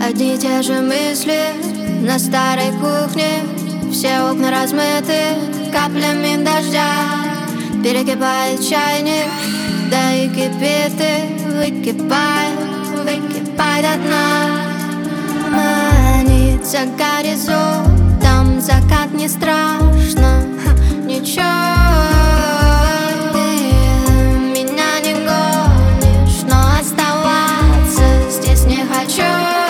Одни и те же мысли на старой кухне. Все окна размыты каплями дождя. Перекипает чайник, да и кипит, и выкипает до дна. Манит за горизонт, там закат, не страшно, ничего. Ты меня не гонишь, но оставаться здесь не хочу.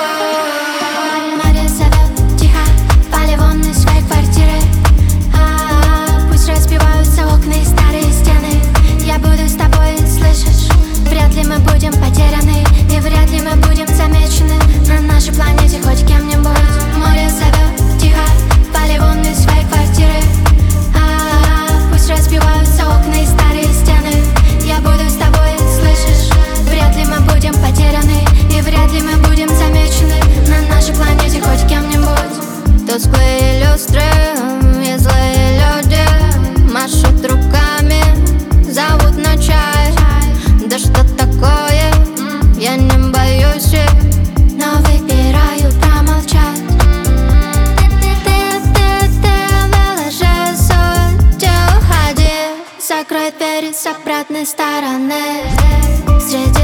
Море зовет тихо, вали вон из своей квартиры. Пусть разбиваются окна и старые стены. Я буду с тобой, слышишь? Вряд ли мы будем потеряны, и вряд ли мы будем замечены на нашей планете хоть кем-нибудь. Море зовет тихо, вали вон из своей квартиры. Пусть разбиваются окна и старые стены. Я буду с тобой, слышишь? Вряд ли мы будем потеряны, и вряд ли мы будем замечены на нашей планете хоть кем-нибудь. Тусклые люстры и злые люди машут руками, зовут на чай. Да что такое, я не боюсь, но выбираю промолчать. Ты выложи суть, уходи. Закрой дверь с обратной стороны. Среди